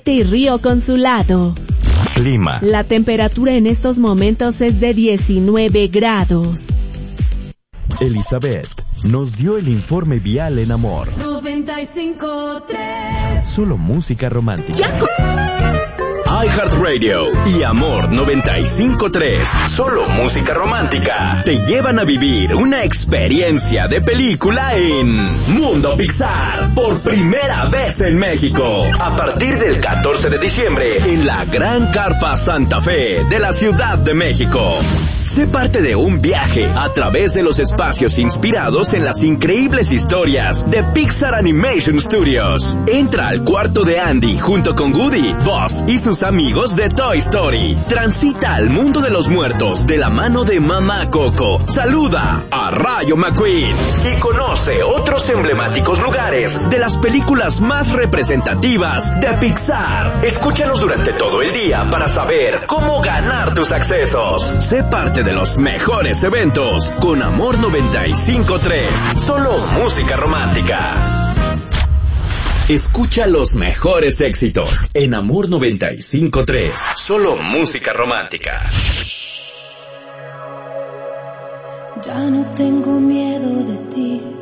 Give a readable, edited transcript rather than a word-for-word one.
y Río Consulado. Clima. La temperatura en estos momentos es de 19 grados. Elizabeth nos dio el informe vial en Amor. 95.3. Solo música romántica. iHeartRadio y Amor 95.3, solo música romántica, te llevan a vivir una experiencia de película en Mundo Pixar, por primera vez en México, a partir del 14 de diciembre, en la Gran Carpa Santa Fe de la Ciudad de México. Sé parte de un viaje a través de los espacios inspirados en las increíbles historias de Pixar Animation Studios. Entra al cuarto de Andy junto con Woody, Buzz y sus amigos de Toy Story. Transita al mundo de los muertos de la mano de Mamá Coco. Saluda a Rayo McQueen y conoce otros emblemáticos lugares de las películas más representativas de Pixar. Escúchanos durante todo el día para saber cómo ganar tus accesos. Sé parte de los mejores eventos con Amor 95.3, solo música romántica. Escucha los mejores éxitos en Amor 95.3, solo música romántica. Ya no tengo miedo de ti,